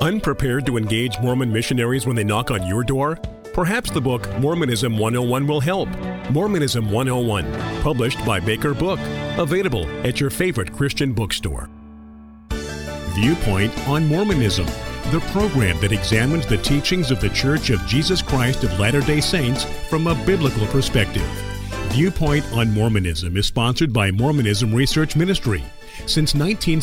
Unprepared to engage Mormon missionaries when they knock on your door? Perhaps the book Mormonism 101 will help. Mormonism 101, published by Baker Book, available at your favorite Christian bookstore. Viewpoint on Mormonism, the program that examines the teachings of the Church of Jesus Christ of Latter-day Saints from a biblical perspective. Viewpoint on Mormonism is sponsored by Mormonism Research Ministry. Since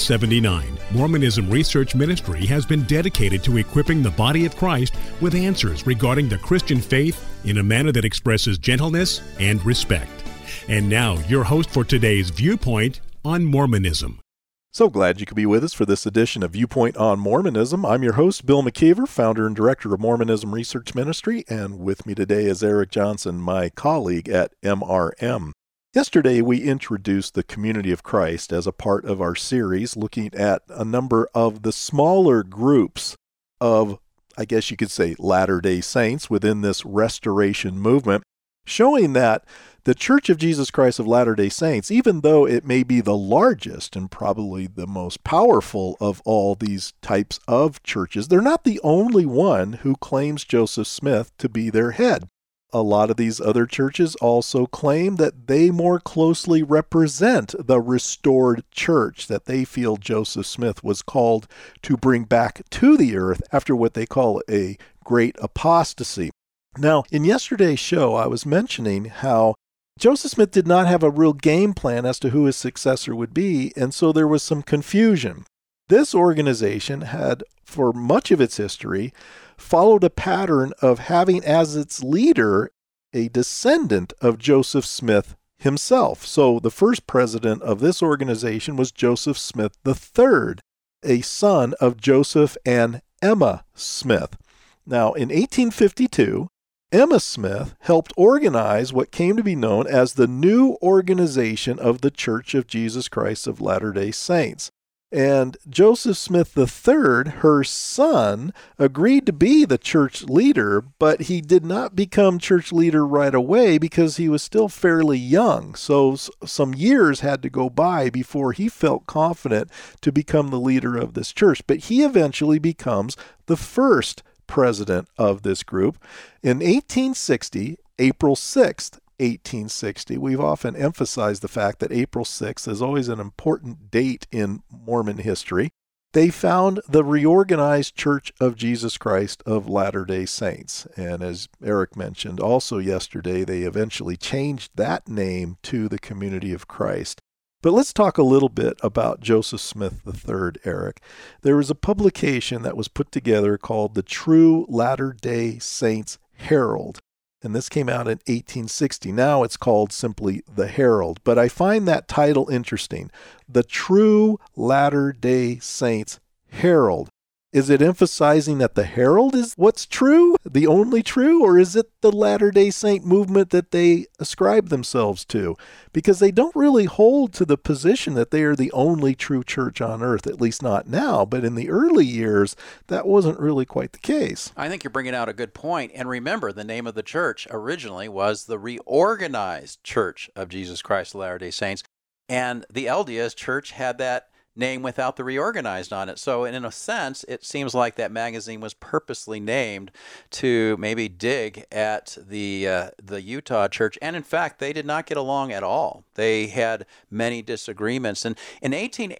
1979, Mormonism Research Ministry has been dedicated to equipping the body of Christ with answers regarding the Christian faith in a manner that expresses gentleness and respect. And now, your host for today's Viewpoint on Mormonism. So glad you could be with us for this edition of Viewpoint on Mormonism. I'm your host, Bill McKeever, founder and director of Mormonism Research Ministry, and with me today is Eric Johnson, my colleague at MRM. Yesterday, we introduced the Community of Christ as a part of our series, looking at a number of the smaller groups of, I guess you could say, Latter-day Saints within this restoration movement, showing that the Church of Jesus Christ of Latter-day Saints, even though it may be the largest and probably the most powerful of all these types of churches, they're not the only one who claims Joseph Smith to be their head. A lot of these other churches also claim that they more closely represent the restored church that they feel Joseph Smith was called to bring back to the earth after what they call a great apostasy. Now, in yesterday's show, I was mentioning how Joseph Smith did not have a real game plan as to who his successor would be, and so there was some confusion. This organization had, for much of its history, followed a pattern of having as its leader a descendant of Joseph Smith himself. So the first president of this organization was Joseph Smith III, a son of Joseph and Emma Smith. Now, in 1852, Emma Smith helped organize what came to be known as the new organization of the Church of Jesus Christ of Latter-day Saints. And Joseph Smith III, her son, agreed to be the church leader, but he did not become church leader right away because he was still fairly young. So some years had to go by before he felt confident to become the leader of this church. But he eventually becomes the first president of this group. In 1860, April 6th, 1860. We've often emphasized the fact that April 6th is always an important date in Mormon history. They found the reorganized Church of Jesus Christ of Latter-day Saints. And as Eric mentioned also yesterday, they eventually changed that name to the Community of Christ. But let's talk a little bit about Joseph Smith III, Eric. There was a publication that was put together called the True Latter-day Saints Herald. And this came out in 1860. Now it's called simply The Herald. But I find that title interesting. The True Latter-day Saints Herald. Is it emphasizing that the Herald is what's true, the only true, or is it the Latter-day Saint movement that they ascribe themselves to? Because they don't really hold to the position that they are the only true church on earth, at least not now. But in the early years, that wasn't really quite the case. I think you're bringing out a good point. And remember, the name of the church originally was the Reorganized Church of Jesus Christ of Latter-day Saints. And the LDS Church had that name without the reorganized on it. So in a sense, it seems like that magazine was purposely named to maybe dig at the Utah church. And in fact, they did not get along at all. They had many disagreements. And in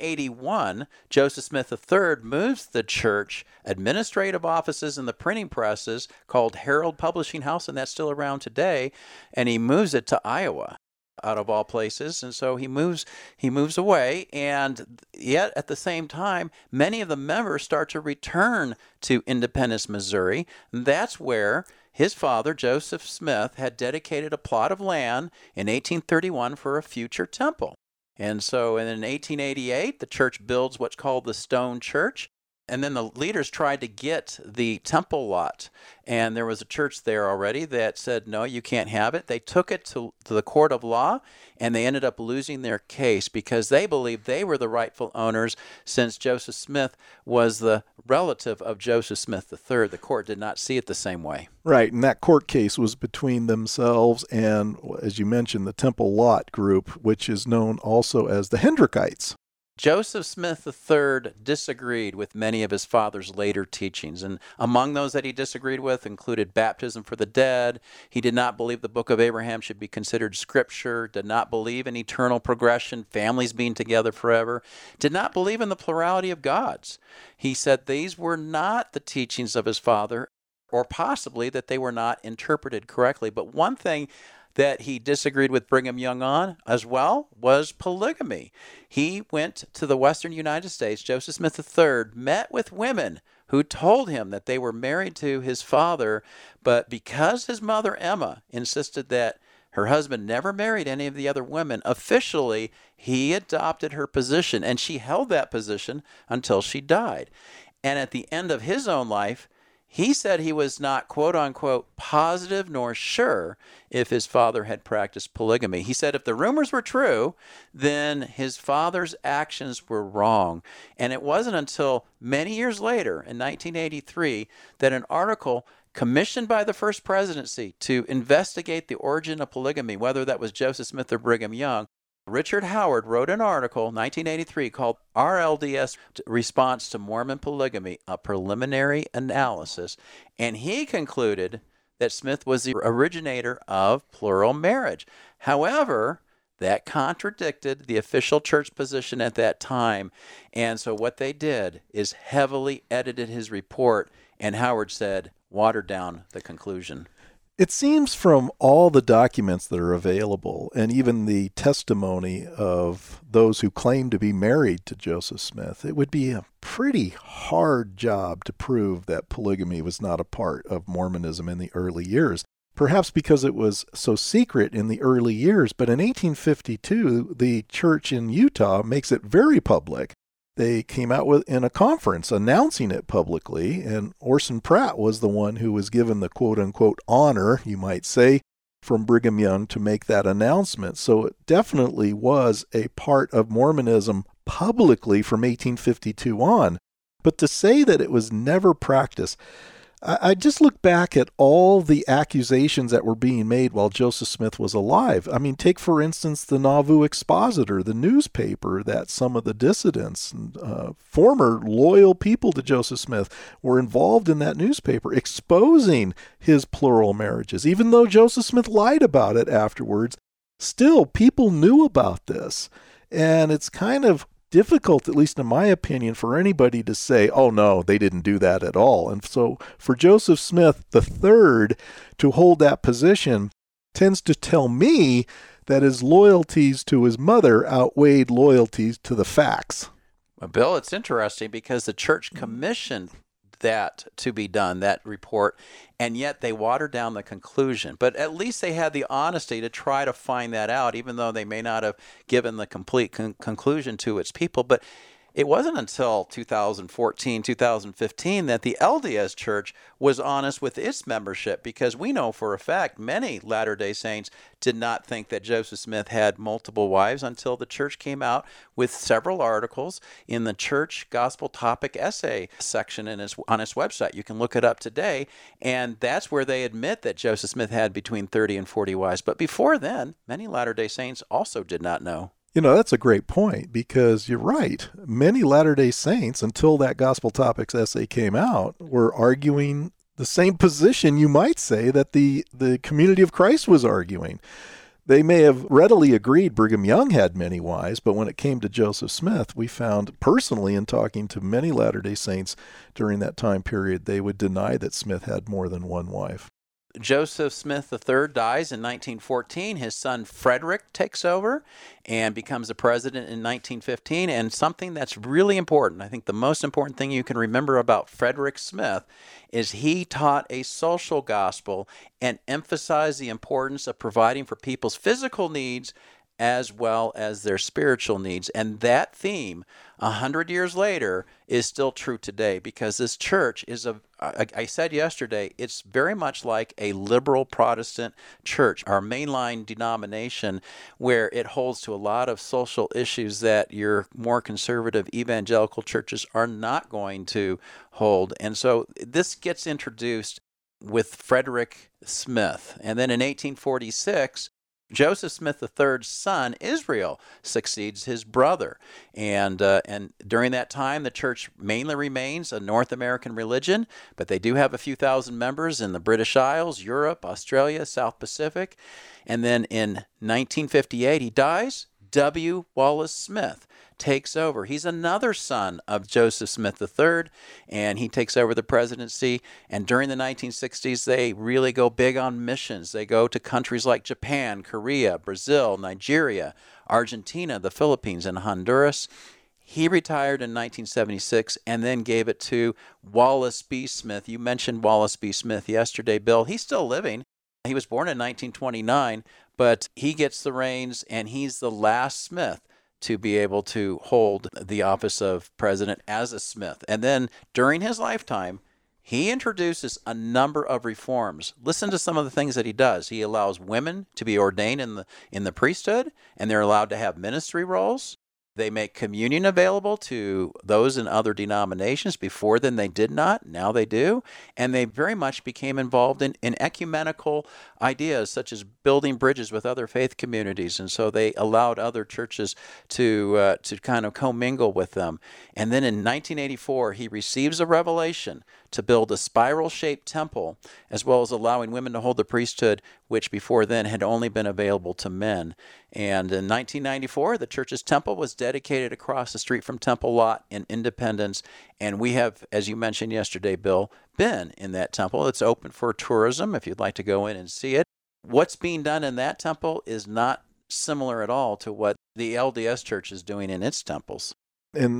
1881, Joseph Smith III moves the church administrative offices and the printing presses called Herald Publishing House, and that's still around today, and he moves it to Iowa, out of all places. And so he moves away, and yet at the same time, many of the members start to return to Independence, Missouri. And that's where his father, Joseph Smith, had dedicated a plot of land in 1831 for a future temple. And so in 1888, the church builds what's called the Stone Church. And then the leaders tried to get the temple lot, and there was a church there already that said, no, you can't have it. They took it to the court of law, and they ended up losing their case because they believed they were the rightful owners since Joseph Smith was the relative of Joseph Smith III. The court did not see it the same way. Right, and that court case was between themselves and, as you mentioned, the Temple Lot group, which is known also as the Hendrickites. Joseph Smith III disagreed with many of his father's later teachings, and among those that he disagreed with included baptism for the dead. He did not believe the Book of Abraham should be considered scripture, did not believe in eternal progression, families being together forever, did not believe in the plurality of gods. He said these were not the teachings of his father, or possibly that they were not interpreted correctly. But one thing that he disagreed with Brigham Young on as well was polygamy. He went to the western United States, Joseph Smith III, met with women who told him that they were married to his father, but because his mother Emma insisted that her husband never married any of the other women, officially he adopted her position, and she held that position until she died. And at the end of his own life, he said he was not, quote unquote, positive nor sure if his father had practiced polygamy. He said if the rumors were true, then his father's actions were wrong. And it wasn't until many years later, in 1983, that an article commissioned by the first presidency to investigate the origin of polygamy, whether that was Joseph Smith or Brigham Young, Richard Howard wrote an article, 1983, called RLDS Response to Mormon Polygamy, a Preliminary Analysis, and he concluded that Smith was the originator of plural marriage. However, that contradicted the official church position at that time, and so what they did is heavily edited his report, and Howard said, watered down the conclusion. It seems from all the documents that are available, and even the testimony of those who claim to be married to Joseph Smith, it would be a pretty hard job to prove that polygamy was not a part of Mormonism in the early years. Perhaps because it was so secret in the early years, but in 1852, the church in Utah makes it very public. They came out in a conference announcing it publicly, and Orson Pratt was the one who was given the quote-unquote honor, you might say, from Brigham Young to make that announcement. So it definitely was a part of Mormonism publicly from 1852 on. But to say that it was never practiced, I just look back at all the accusations that were being made while Joseph Smith was alive. I mean, take, for instance, the Nauvoo Expositor, the newspaper that some of the dissidents, former loyal people to Joseph Smith, were involved in that newspaper, exposing his plural marriages. Even though Joseph Smith lied about it afterwards, still people knew about this. And it's kind of difficult, at least in my opinion, for anybody to say, oh no, they didn't do that at all. And so for Joseph Smith III to hold that position tends to tell me that his loyalties to his mother outweighed loyalties to the facts. Well, Bill, it's interesting because the church commissioned that to be done, that report, and yet they watered down the conclusion. But at least they had the honesty to try to find that out, even though they may not have given the complete conclusion to its people. But it wasn't until 2014, 2015 that the LDS Church was honest with its membership, because we know for a fact many Latter-day Saints did not think that Joseph Smith had multiple wives until the church came out with several articles in the Church Gospel Topic Essay section on its website. You can look it up today, and that's where they admit that Joseph Smith had between 30 and 40 wives. But before then, many Latter-day Saints also did not know. You know, that's a great point, because you're right. Many Latter-day Saints, until that Gospel Topics essay came out, were arguing the same position, you might say, that the Community of Christ was arguing. They may have readily agreed Brigham Young had many wives, but when it came to Joseph Smith, we found personally in talking to many Latter-day Saints during that time period, they would deny that Smith had more than one wife. Joseph Smith III dies in 1914. His son Frederick takes over and becomes the president in 1915. And something that's really important, I think the most important thing you can remember about Frederick Smith, is he taught a social gospel and emphasized the importance of providing for people's physical needs as well as their spiritual needs. And that theme, 100 years later, is still true today, because this church is I said yesterday, it's very much like a liberal Protestant church, our mainline denomination, where it holds to a lot of social issues that your more conservative evangelical churches are not going to hold. And so this gets introduced with Frederick Smith. And then in 1846, Joseph Smith III's son, Israel, succeeds his brother. And during that time, the church mainly remains a North American religion, but they do have a few thousand members in the British Isles, Europe, Australia, South Pacific. And then in 1958, he dies. W. Wallace Smith takes over. He's another son of Joseph Smith III, and he takes over the presidency. And during the 1960s, they really go big on missions. They go to countries like Japan, Korea, Brazil, Nigeria, Argentina, the Philippines, and Honduras. He retired in 1976 and then gave it to Wallace B. Smith. You mentioned Wallace B. Smith yesterday, Bill. He's still living. He was born in 1929, but he gets the reins, and he's the last Smith to be able to hold the office of president as a Smith. And then during his lifetime, he introduces a number of reforms. Listen to some of the things that he does. He allows women to be ordained in the priesthood, and they're allowed to have ministry roles. They make communion available to those in other denominations. Before then, they did not. Now they do. And they very much became involved in ecumenical ideas, such as building bridges with other faith communities. And so they allowed other churches to kind of commingle with them. And then in 1984, he receives a revelation to build a spiral-shaped temple, as well as allowing women to hold the priesthood, which before then had only been available to men. And in 1994, the church's temple was dedicated across the street from Temple Lot in Independence. And we have, as you mentioned yesterday, Bill, been in that temple. It's open for tourism if you'd like to go in and see it. What's being done in that temple is not similar at all to what the LDS Church is doing in its temples. In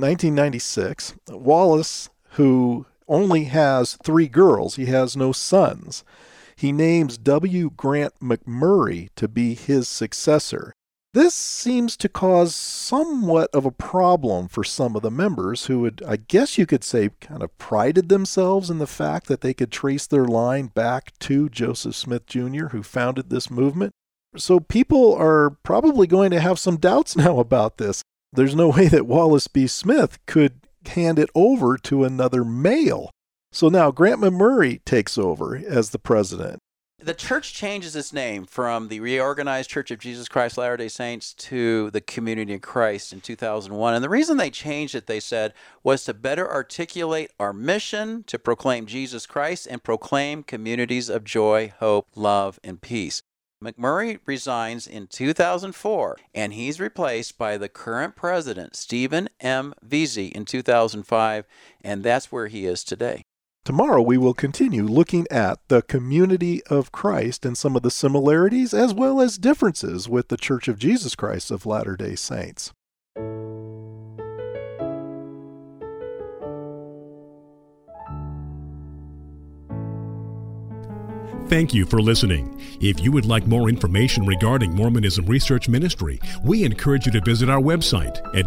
1996, Wallace, who only has 3 girls, he has no sons, he names W. Grant McMurray to be his successor. This seems to cause somewhat of a problem for some of the members who would, I guess you could say, kind of prided themselves in the fact that they could trace their line back to Joseph Smith Jr., who founded this movement. So people are probably going to have some doubts now about this. There's no way that Wallace B. Smith could hand it over to another male. So now Grant McMurray takes over as the president. The church changes its name from the Reorganized Church of Jesus Christ Latter-day Saints to the Community of Christ in 2001. And the reason they changed it, they said, was to better articulate our mission to proclaim Jesus Christ and proclaim communities of joy, hope, love, and peace. McMurray resigns in 2004, and he's replaced by the current president, Stephen M. Veazey, in 2005, and that's where he is today. Tomorrow we will continue looking at the Community of Christ and some of the similarities as well as differences with the Church of Jesus Christ of Latter-day Saints. Thank you for listening. If you would like more information regarding Mormonism Research Ministry, we encourage you to visit our website at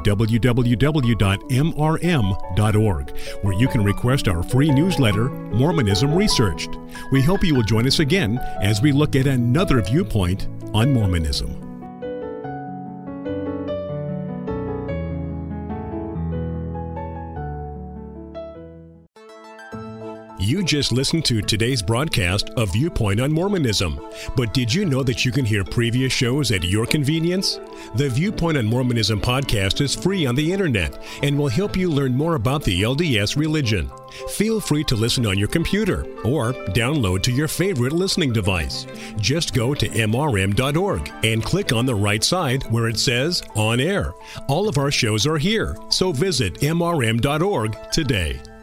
www.mrm.org, where you can request our free newsletter, Mormonism Researched. We hope you will join us again as we look at another viewpoint on Mormonism. You just listened to today's broadcast of Viewpoint on Mormonism. But did you know that you can hear previous shows at your convenience? The Viewpoint on Mormonism podcast is free on the internet and will help you learn more about the LDS religion. Feel free to listen on your computer or download to your favorite listening device. Just go to mrm.org and click on the right side where it says On Air. All of our shows are here, so visit mrm.org today.